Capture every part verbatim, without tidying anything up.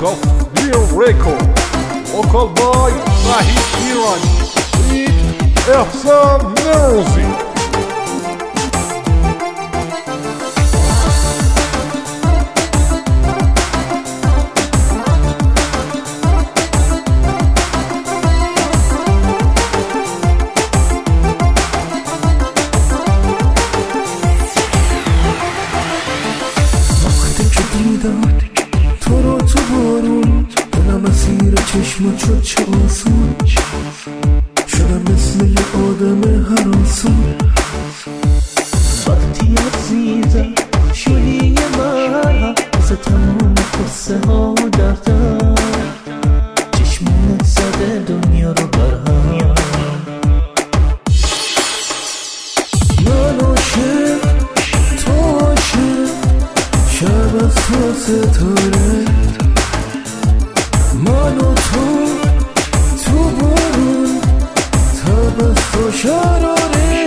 of Real Record. Vocal by Mahid Irani. Beat Ihsan Nerouzi. تو رو تو بارون دلم اسیر چشمت شد چه آسون شدم مثل یه آدم هراسون وقتی عزیزم شدی من واسه تمام قصه ها و دردم چشمونت زده دنیا رو برهم من عاشق تو عاشق شب از تو ستاره من و تو تو بارون تب از تو شراره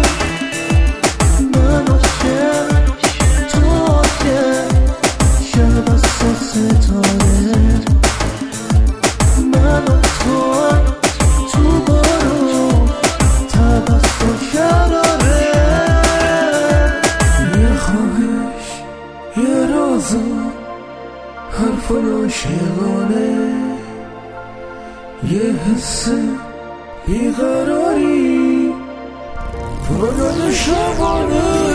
من عاشق تو عاشق شب از تو ستاره من و تو تو بارون تب از تو شراره یه خواهش یه رازو حرفای عاشقانه یه حس بیقراری فقط شبانه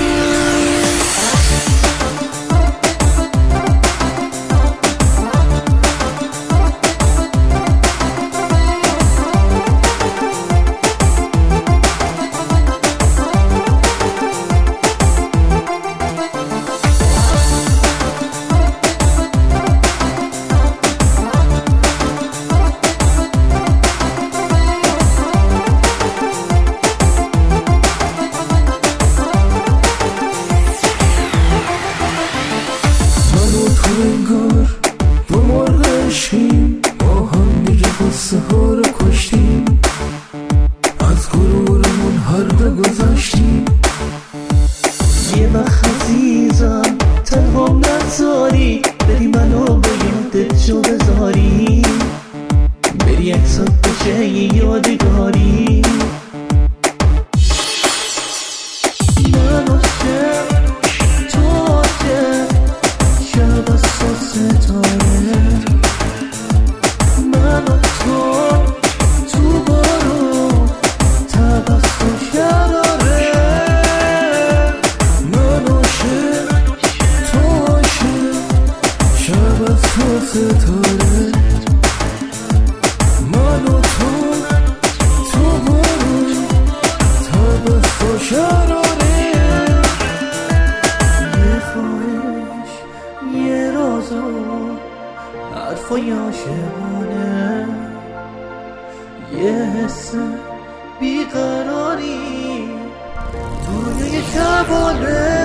انگار با مرغ عشقیم با هم دیگه قصه ها رو کشتیم از غرورمون هر گذاشتیم یه وقت عزیزم تنها نذاری بری منو با یادت جو بذاری بری اکسات بشه یه یادگاری من عاشق تو عاشق شب از تو ستاره من و تو تو بارون تب از تو شراره من عاشق تو عاشق شب از تو ستاره من و تو تو بارون تب از تو شراره یه رازو حرفای عاشقانه یه حس بیقراری دنیای شبانه